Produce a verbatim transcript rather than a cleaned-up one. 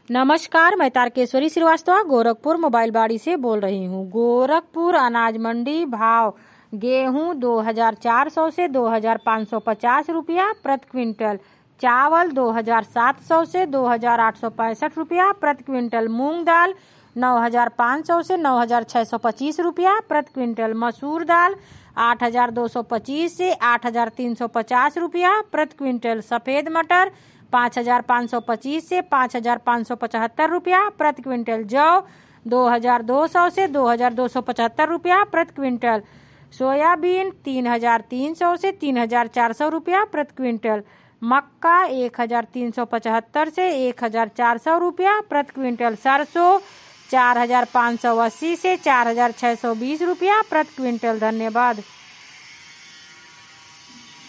नमस्कार, मैं तारकेश्वरी श्रीवास्तव गोरखपुर मोबाइल बाड़ी से बोल रही हूँ। गोरखपुर अनाज मंडी भाव गेहूँ दो हजार चार सौ से दो हजार पाँच सौ पचास रुपया प्रति क्विंटल, चावल दो हजार सात सौ से दो हजार आठ सौ पैंसठ रुपया प्रति क्विंटल, मूंग दाल नौ हजार पाँच सौ से नौ हजार छः सौ पच्चीस रुपया प्रति क्विंटल, मसूर दाल आठ हजार दो सौ पच्चीस से आठ हजार तीन सौ पचास रुपया प्रति क्विंटल, सफ़ेद मटर पाँच हजार पाँच सौ पच्चीस से पाँच हजार पाँच सौ पचहत्तर रुपया प्रति क्विंटल, जौ दो हजार दो सौ से दो हजार दो सौ पचहत्तर रुपया प्रति क्विंटल, सोयाबीन तीन हजार तीन सौ से तीन हजार चार सौ रुपया प्रति क्विंटल, मक्का एक हजार तीन सौ पचहत्तर से एक हजार चार सौ रुपया प्रति क्विंटल, सरसों चार हजार पाँच सौ अस्सी से चार हजार छः सौ बीस रुपया प्रति क्विंटल। धन्यवाद।